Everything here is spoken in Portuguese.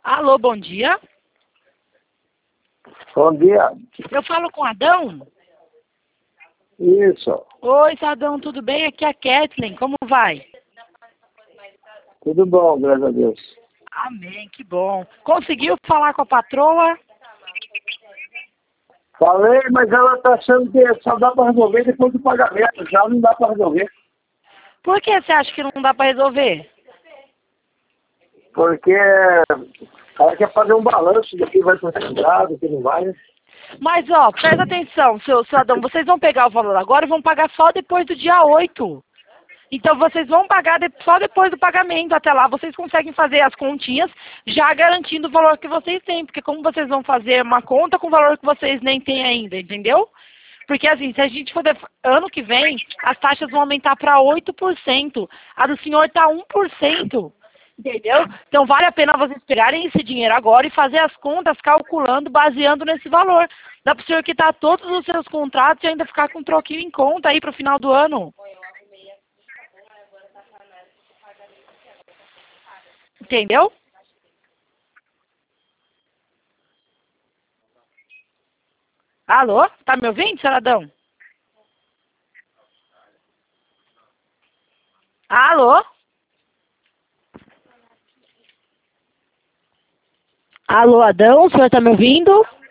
Alô, bom dia. Bom dia. Eu falo com Adão? Isso. Oi, Adão, tudo bem? Aqui é a Kathleen, como vai? Tudo bom, graças a Deus. Amém, que bom. Conseguiu falar com a patroa? Falei, mas ela está achando que só dá para resolver depois do pagamento. Já não dá para resolver. Por que você acha que não dá para resolver? Porque ela quer fazer um balanço do que vai ser lembrado, do que não vai. Mas, ó, presta atenção, seu Adão, vocês vão pegar o valor agora e vão pagar só depois do dia 8. Então, vocês vão pagar só depois do pagamento. Até lá, vocês conseguem fazer as continhas, já garantindo o valor que vocês têm. Porque como vocês vão fazer uma conta com o valor que vocês nem têm ainda, entendeu? Porque, assim, se a gente for... Ano que vem, as taxas vão aumentar para 8%. A do senhor está 1%. Entendeu? Então, vale a pena vocês pegarem esse dinheiro agora e fazer as contas calculando, baseando nesse valor. Dá para o senhor quitar todos os seus contratos e ainda ficar com um troquinho em conta aí para o final do ano. Entendeu? Alô? Tá me ouvindo, Saradão? Alô? Alô, Adão, o senhor tá me ouvindo?